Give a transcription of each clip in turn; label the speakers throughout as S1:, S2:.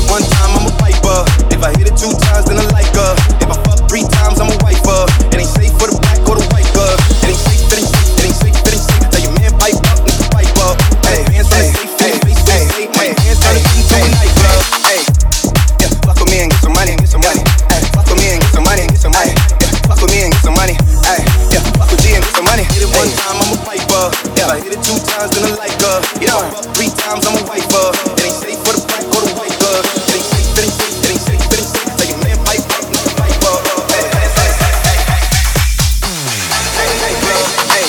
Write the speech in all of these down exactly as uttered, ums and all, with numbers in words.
S1: one time, I'm a piper. If I hit it two times, then I like her. If I fuck three times, I'm a wifer. It ain't safe for the black or the white girl. It ain't safe, it ain't safe, it ain't safe, it ain't safe. Tell your man pipe up, nigga pipe up. Hey, hands on the safe, hey, face, face, face, hey, hands on the into a night club. Hey, yeah, fuck with me and get some money, get some money. Hey, fuck with me and get some money, get some money. Yeah, fuck with me and get some money. Hey, yeah, fuck with G and get some money. Hit it one time, I'm a piper. If I hit it two times, then I like her. If I fuck three times, I'm a wifer. It ain't safe for the black or the white girl. It ain't safe, it ain't safe, it ain't safe, it ain't safe. Tell your man pipe up, nigga pipe up. Hey, hey, hey, hey, hey, hey. Hey, hey, hey, hey.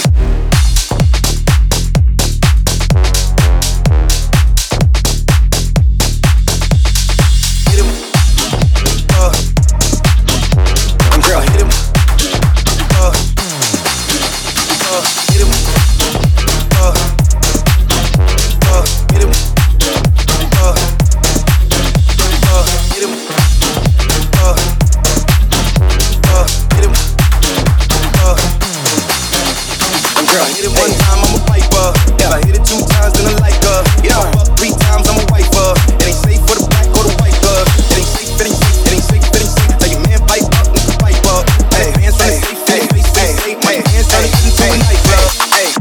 S1: Hit him. Uh. I'm girl, hit him. Uh. Uh. Hit him. Uh. Uh. Hit him. Uh. Uh. Hit him. Uh. Uh. Hit him. Uh. I'm girl, hit it one time, I'm a piper. If I hit it two times, then I like her. If I fuck three times, I'm a wifer. It ain't safe for the black or the white girl. It ain't safe, it ain't safe, it ain't safe, it ain't safe. Tell your man pipe up, nigga pipe up. Hey, hands on the safe, hey, face, face, hey, my hands on the into a night club. Hey.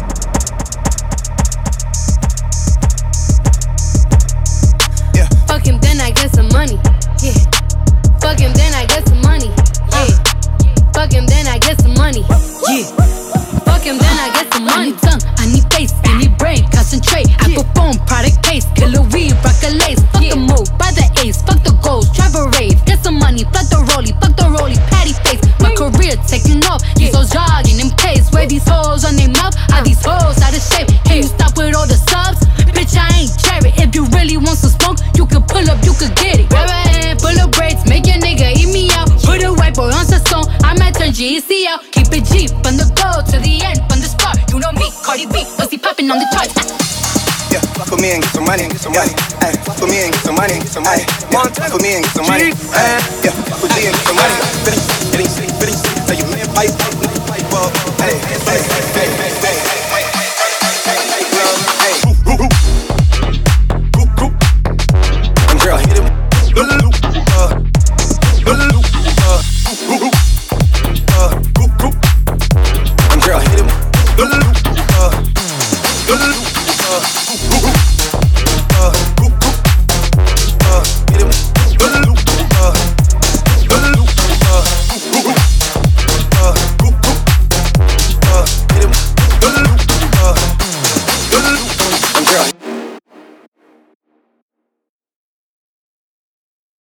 S1: Yeah.
S2: Fuck him, then I get some money. Yeah. Fuck him, then I get some money. Yeah. Fuck him, then I get some money. Yeah. Fuck him, then I get some money.
S3: I need tongue, I need face, I need brain, concentrate. Apple phone, product case, killer weed, rock a lace. Fuck the move, buy the ace, fuck the goals, travel rave. Get some money, flood the rollie, fuck the rollie, patty face. My career taking off, these hoes jogging in pace. Where these hoes on their mouth, are these hoes out of shape? Can you stop with all the subs? Bitch, I ain't cherry. If you really want some smoke, you can pull up, you can get it. Grab a hand full of braids, make your nigga eat me out. Put a white boy on sa song, I might turn G E C out. Keep it G from the go to the end, from the start. You know me, Cardi B, pussy popping on the charts.
S1: Yeah, fuck with me and get some money, get some money. Ay, fuck with me and get some money, get some money. Yeah, fuck with me and get some money. Ay, yeah, fuck with G and get some money. It ain't safe, it ain't safe, it ain't safe. Tell your man pipe up, nigga pipe up. Hey, hey, hey, hey, hey.